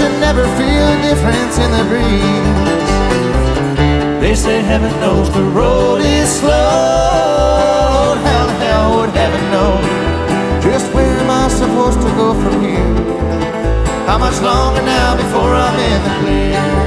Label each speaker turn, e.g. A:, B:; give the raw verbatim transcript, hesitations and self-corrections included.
A: to never feel a difference in the breeze. They say heaven knows the road is slow. How the hell would heaven know just where am I supposed to go from here? How much longer now before I'm in the clear?